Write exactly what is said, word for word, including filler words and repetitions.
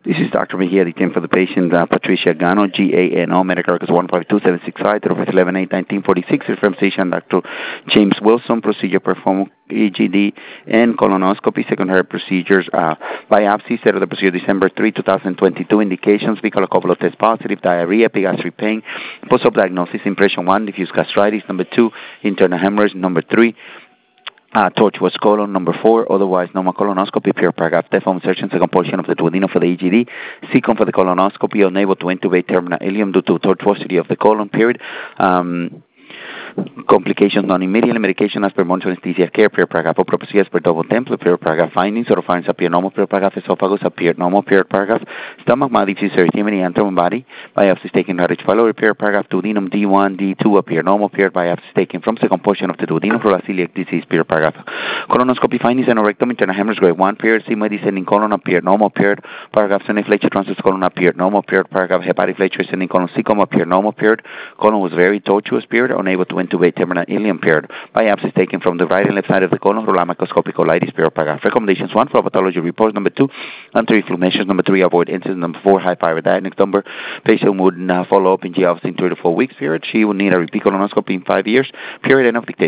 This is Doctor Mejia, the team for the patient, uh, Patricia Gano, G A N O, Medicare records one five two seven six five, date of birth eleven eight nineteen forty-six, from station Doctor James Wilson, procedure performed E G D and colonoscopy, secondary procedures, uh, biopsy, set of the procedure December third, twenty twenty-two, indications, fecal couple of tests positive, diarrhea, epigastric pain, post-op diagnosis, impression one, diffuse gastritis, number two, internal hemorrhage, number three, Uh, tortuous colon, number four, otherwise normal colonoscopy, pure paragraph, deform insertion, second portion of the duodenum for the E G D, second for the colonoscopy, unable to intubate terminal ileum due to tortuosity of the colon, period. Um, Complications non immediately, medication as per monitor anesthesia care, pure paragraph, prophecy as per double template, pure paragraph findings, or findings appear normal, pure paragraph, esophagus appear normal, pure paragraph, stomach, mild diffuse erythema, abdomen, body, biopsies taken right pylori, pure paragraph, duodenum D one, D two appear normal, pure biopsies taken from second portion of the duodenum for celiac disease, pure paragraph, colonoscopy findings, anorectum, internal hemorrhage grade one, period, sigmoid descending colon appear normal, period, paragraph, sending fletcher transverse colon appear normal, period, paragraph, hepatic fletcher ascending colon, cecum appear normal, period, colon was very tortuous, period, unable to intubate terminal ileum, period. Biopsies taken from the right and left side of the colon, roller microscopic colitis, period, paragraph. Recommendations, one, for pathology reports, number two, anti-reflux measures, number three, avoid incidents, number four, high pyridinic, number, patient would uh, follow up in G I in three to four weeks, period. She would need a repeat colonoscopy in five years, period, end of dictation.